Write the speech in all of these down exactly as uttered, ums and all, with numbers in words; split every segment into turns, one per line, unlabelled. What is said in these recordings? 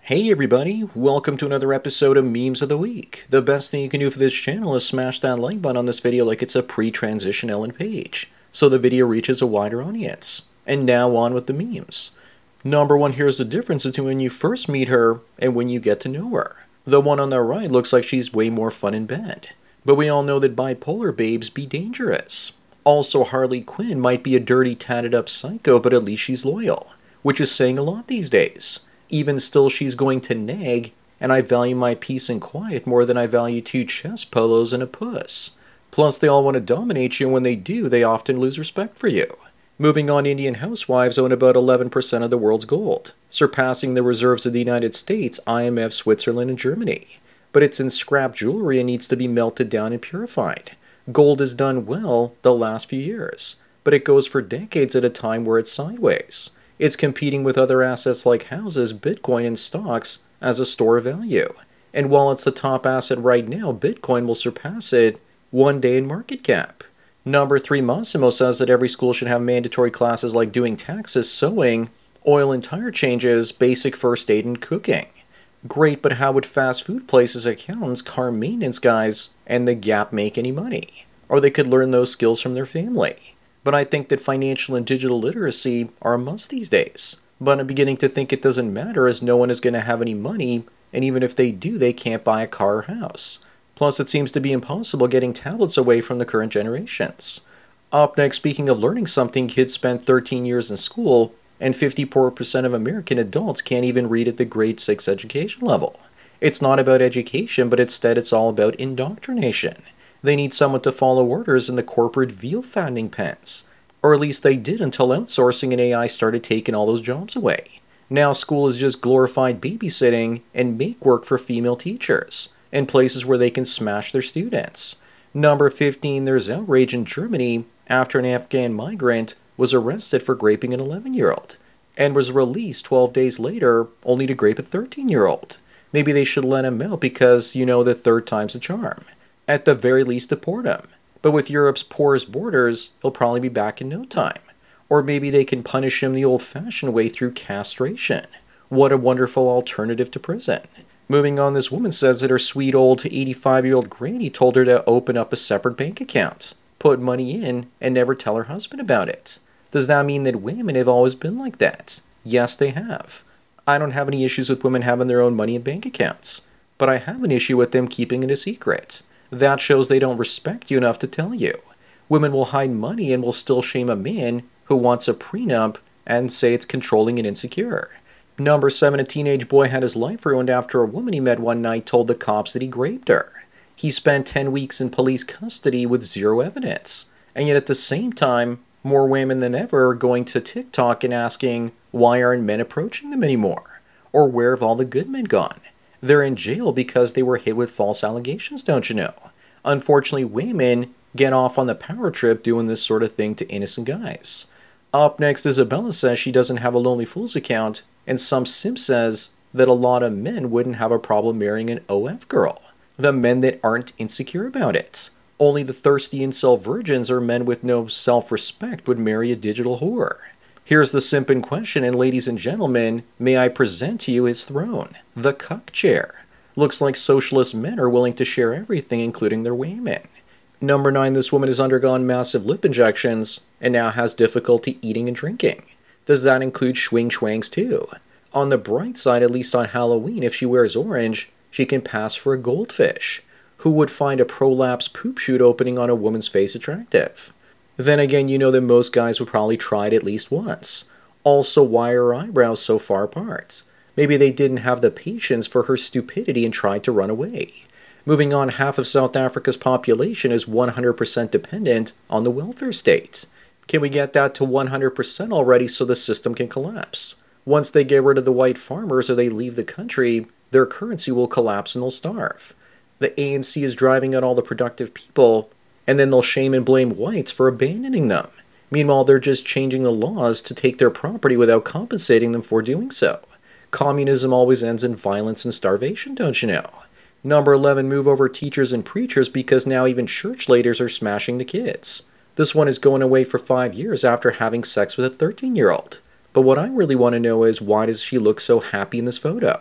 Hey everybody, welcome to another episode of Memes of the Week. The best thing you can do for this channel is smash that like button on this video like it's a pre-transition Ellen Page, so the video reaches a wider audience. And now on with the memes. Number one, here's the difference between when you first meet her and when you get to know her. The one on the right looks like she's way more fun in bed. But we all know that bipolar babes be dangerous. Also, Harley Quinn might be a dirty, tatted up psycho, but at least she's loyal, which is saying a lot these days. Even still, she's going to nag, and I value my peace and quiet more than I value two chest polos and a puss. Plus, they all want to dominate you, and when they do, they often lose respect for you. Moving on, Indian housewives own about eleven percent of the world's gold, surpassing the reserves of the United States, I M F, Switzerland, and Germany. But it's in scrap jewelry and needs to be melted down and purified. Gold has done well the last few years, but it goes for decades at a time where it's sideways. It's competing with other assets like houses, Bitcoin, and stocks as a store of value. And while it's the top asset right now, Bitcoin will surpass it one day in market cap. Number three, Massimo says that every school should have mandatory classes like doing taxes, sewing, oil and tire changes, basic first aid, and cooking. Great, but how would fast food places, accountants, car maintenance guys, and the Gap make any money? Or they could learn those skills from their family. But I think that financial and digital literacy are a must these days. But I'm beginning to think it doesn't matter as no one is going to have any money, and even if they do, they can't buy a car or house. Plus, it seems to be impossible getting tablets away from the current generations. Up next, speaking of learning something, kids spent thirteen years in school, and fifty-four percent of American adults can't even read at the grade six education level. It's not about education, but instead it's all about indoctrination. They need someone to follow orders in the corporate veal fattening pens. Or at least they did until outsourcing and A I started taking all those jobs away. Now school is just glorified babysitting and make work for female teachers, and places where they can smash their students. Number fifteen, there's outrage in Germany after an Afghan migrant was arrested for raping an eleven-year-old, and was released twelve days later only to rape a thirteen-year-old. Maybe they should let him out because, you know, the third time's the charm. At the very least, deport him. But with Europe's porous borders, he'll probably be back in no time. Or maybe they can punish him the old-fashioned way through castration. What a wonderful alternative to prison. Moving on, this woman says that her sweet old eighty-five-year-old granny told her to open up a separate bank account, put money in, and never tell her husband about it. Does that mean that women have always been like that? Yes, they have. I don't have any issues with women having their own money in bank accounts, but I have an issue with them keeping it a secret. That shows they don't respect you enough to tell you. Women will hide money and will still shame a man who wants a prenup and say it's controlling and insecure. Number seven, a teenage boy had his life ruined after a woman he met one night told the cops that he raped her. He spent ten weeks in police custody with zero evidence. And yet at the same time, more women than ever are going to TikTok and asking, why aren't men approaching them anymore? Or where have all the good men gone? They're in jail because they were hit with false allegations, don't you know? Unfortunately, women get off on the power trip doing this sort of thing to innocent guys. Up next, Isabella says she doesn't have a Lonely Fools account, and some simp says that a lot of men wouldn't have a problem marrying an O F girl. The men that aren't insecure about it. Only the thirsty incel virgins or men with no self-respect would marry a digital whore. Here's the simp in question, and ladies and gentlemen, may I present to you his throne, the cuck chair. Looks like socialist men are willing to share everything, including their women. Number nine, this woman has undergone massive lip injections and now has difficulty eating and drinking. Does that include schwing schwangs too? On the bright side, at least on Halloween, if she wears orange, she can pass for a goldfish. Who would find a prolapse poop chute opening on a woman's face attractive? Then again, you know that most guys would probably try it at least once. Also, why are her eyebrows so far apart? Maybe they didn't have the patience for her stupidity and tried to run away. Moving on, half of South Africa's population is one hundred percent dependent on the welfare state. Can we get that to one hundred percent already so the system can collapse? Once they get rid of the white farmers or they leave the country, their currency will collapse and they'll starve. The A N C is driving out all the productive people, and then they'll shame and blame whites for abandoning them. Meanwhile, they're just changing the laws to take their property without compensating them for doing so. Communism always ends in violence and starvation, don't you know? Number eleven, move over teachers and preachers because now even church leaders are smashing the kids. This one is going away for five years after having sex with a thirteen-year-old. But what I really want to know is, why does she look so happy in this photo?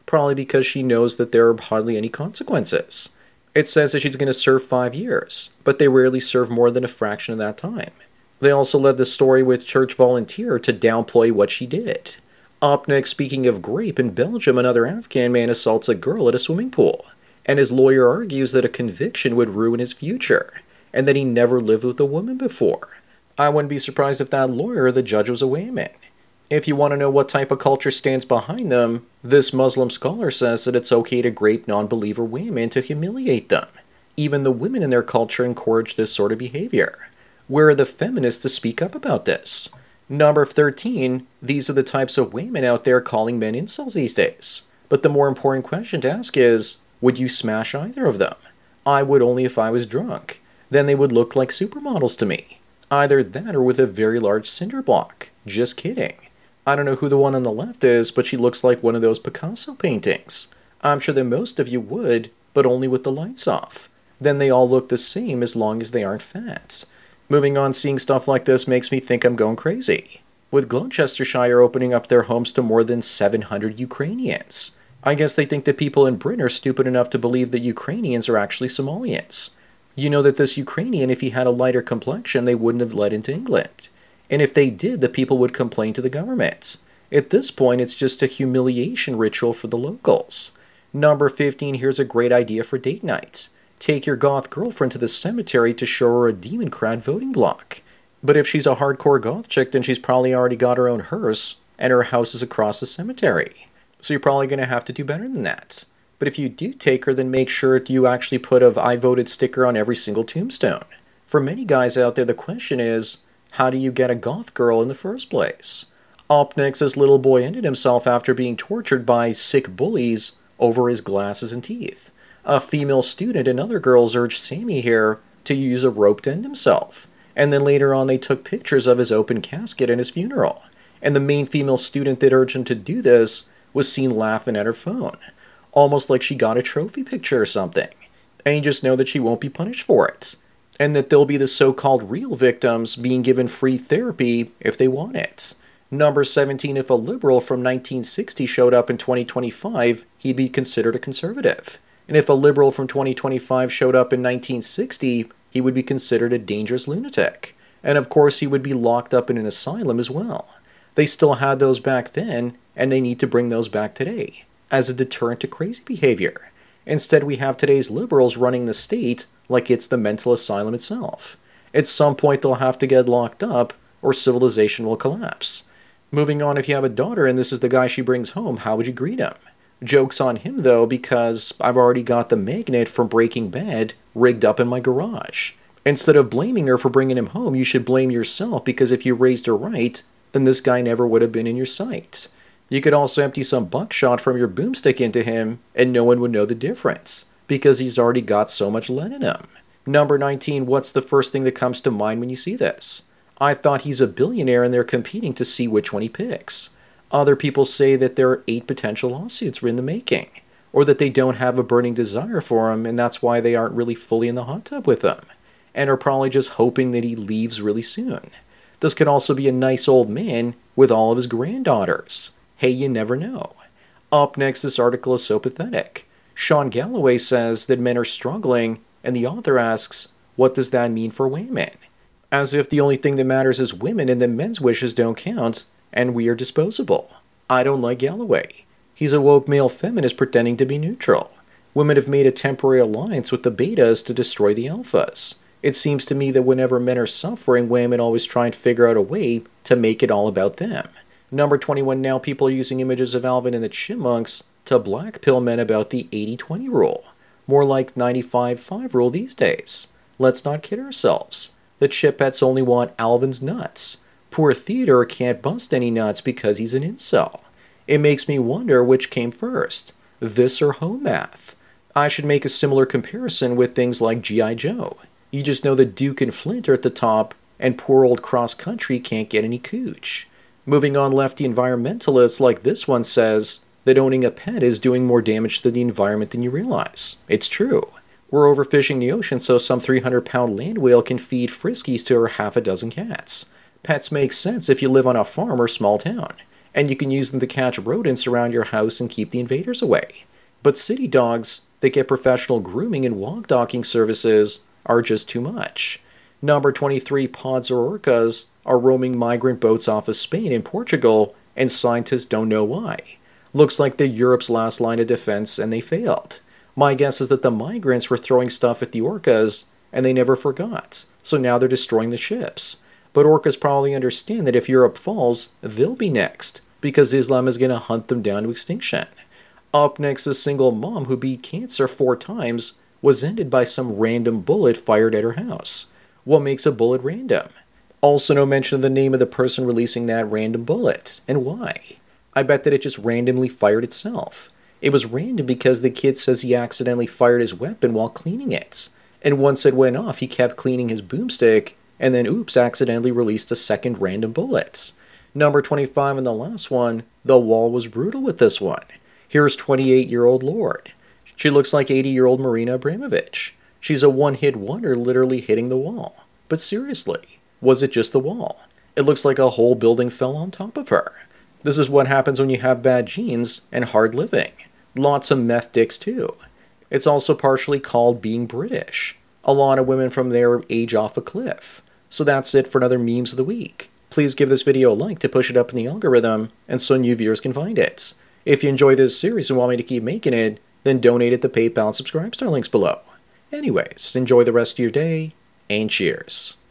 probably because she knows that there are hardly any consequences. It says that she's going to serve five years, but they rarely serve more than a fraction of that time. They also led the story with church volunteer to downplay what she did. Up next, speaking of grape, in Belgium, another Afghan man assaults a girl at a swimming pool, and his lawyer argues that a conviction would ruin his future, and that he never lived with a woman before. I wouldn't be surprised if that lawyer or the judge was a woman. If you want to know what type of culture stands behind them, this Muslim scholar says that it's okay to grape non-believer women to humiliate them. Even the women in their culture encourage this sort of behavior. Where are the feminists to speak up about this? Number thirteen, these are the types of women out there calling men incels these days. But the more important question to ask is, would you smash either of them? I would only if I was drunk. Then they would look like supermodels to me. Either that or with a very large cinder block. Just kidding. I don't know who the one on the left is, but she looks like one of those Picasso paintings. I'm sure that most of you would, but only with the lights off. Then they all look the same as long as they aren't fat. Moving on, seeing stuff like this makes me think I'm going crazy. With Gloucestershire opening up their homes to more than seven hundred Ukrainians. I guess they think that people in Britain are stupid enough to believe that Ukrainians are actually Somalians. You know that this Ukrainian, if he had a lighter complexion, they wouldn't have let into England. And if they did, the people would complain to the government. At this point, it's just a humiliation ritual for the locals. Number fifteen, here's a great idea for date night. Take your goth girlfriend to the cemetery to show her a demon-crowd voting block. But if she's a hardcore goth chick, then she's probably already got her own hearse, and her house is across the cemetery. So you're probably going to have to do better than that. But if you do take her, then make sure you actually put a I voted sticker on every single tombstone. For many guys out there, the question is, how do you get a goth girl in the first place? Up next, this little boy ended himself after being tortured by sick bullies over his glasses and teeth. A female student and other girls urged Sammy here to use a rope to end himself. And then later on they took pictures of his open casket and his funeral. And the main female student that urged him to do this was seen laughing at her phone. Almost like she got a trophy picture or something. And you just know that she won't be punished for it. And that they'll be the so-called real victims being given free therapy if they want it. Number seventeen, if a liberal from nineteen sixty showed up in twenty twenty-five, he'd be considered a conservative. And if a liberal from twenty twenty-five showed up in nineteen sixty, he would be considered a dangerous lunatic. And of course, he would be locked up in an asylum as well. They still had those back then, and they need to bring those back today, as a deterrent to crazy behavior. Instead, we have today's liberals running the state like it's the mental asylum itself. At some point, they'll have to get locked up, or civilization will collapse. Moving on, if you have a daughter and this is the guy she brings home, how would you greet him? Joke's on him, though, because I've already got the magnet from Breaking Bad rigged up in my garage. Instead of blaming her for bringing him home, you should blame yourself, because if you raised her right, then this guy never would have been in your sight. You could also empty some buckshot from your boomstick into him, and no one would know the difference, because he's already got so much lead in him. Number nineteen, what's the first thing that comes to mind when you see this? I thought he's a billionaire and they're competing to see which one he picks. Other people say that there are eight potential lawsuits in the making, or that they don't have a burning desire for him and that's why they aren't really fully in the hot tub with him, and are probably just hoping that he leaves really soon. This could also be a nice old man with all of his granddaughters. Hey, you never know. Up next, this article is so pathetic. Sean Galloway says that men are struggling, and the author asks, what does that mean for women? As if the only thing that matters is women and that men's wishes don't count, and we are disposable. I don't like Galloway. He's a woke male feminist pretending to be neutral. Women have made a temporary alliance with the betas to destroy the alphas. It seems to me that whenever men are suffering, women always try and figure out a way to make it all about them. Number twenty-one, now people are using images of Alvin and the Chipmunks to blackpill men about the eighty twenty rule. More like ninety-five five rule these days. Let's not kid ourselves. The Chipettes only want Alvin's nuts. Poor Theodore can't bust any nuts because he's an incel. It makes me wonder which came first, this or home math. I should make a similar comparison with things like G I Joe. You just know that Duke and Flint are at the top, and poor old Cross Country can't get any cooch. Moving on, lefty environmentalists like this one says that owning a pet is doing more damage to the environment than you realize. It's true. We're overfishing the ocean so some three hundred pound land whale can feed Friskies to her half a dozen cats. Pets make sense if you live on a farm or small town. and you can use them to catch rodents around your house and keep the invaders away. But city dogs that get professional grooming and walk docking services are just too much. Number twenty-three, pods or orcas are roaming migrant boats off of Spain and Portugal, and scientists don't know why. Looks like they're Europe's last line of defense, and they failed. My guess is that the migrants were throwing stuff at the orcas, and they never forgot, so now they're destroying the ships. But orcas probably understand that if Europe falls, they'll be next, because Islam is going to hunt them down to extinction. Up next, a single mom who beat cancer four times was ended by some random bullet fired at her house. What makes a bullet random? Also no mention of the name of the person releasing that random bullet, and why. I bet that it just randomly fired itself. It was random because the kid says he accidentally fired his weapon while cleaning it. And once it went off, he kept cleaning his boomstick, and then oops, accidentally released a second random bullet. Number twenty-five and the last one, the wall was brutal with this one. Here's twenty-eight-year-old Lorde. She looks like eighty-year-old Marina Abramovich. She's a one-hit wonder literally hitting the wall. But seriously, was it just the wall? It looks like a whole building fell on top of her. This is what happens when you have bad genes and hard living. Lots of meth dicks too. It's also partially called being British. A lot of women from there age off a cliff. So that's it for another Memes of the Week. Please give this video a like to push it up in the algorithm, and so new viewers can find it. If you enjoy this series and want me to keep making it, then donate at the PayPal and Subscribe Star links below. Anyways, enjoy the rest of your day, and cheers.